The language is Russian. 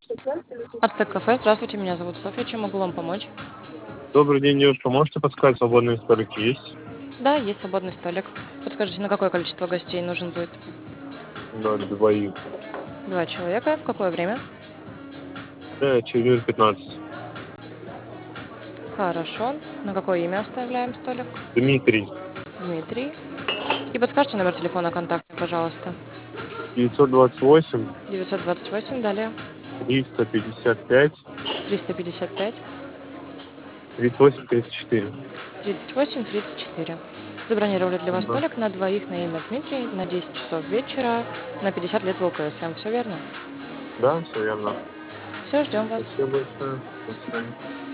Ацтек кафе, здравствуйте, меня зовут Софья, чем могу вам помочь? Добрый день, девушка. Можете подсказать, свободные столики есть? Да, есть свободный столик. Подскажите, на какое количество гостей нужен будет? На двоих. Два человека. В какое время? Через минут 15. Хорошо. На какое имя оставляем столик? Дмитрий. Дмитрий. И подскажите номер телефона контактный, пожалуйста. 928 928, далее. 355 355 38 34. 38 34. Забронировали для вас Ага. столик на двоих на имя Дмитрий на 10 часов вечера на 50 лет в ЛКСМ. Все верно? Да, все верно. Все, ждем вас. Спасибо большое. До свидания.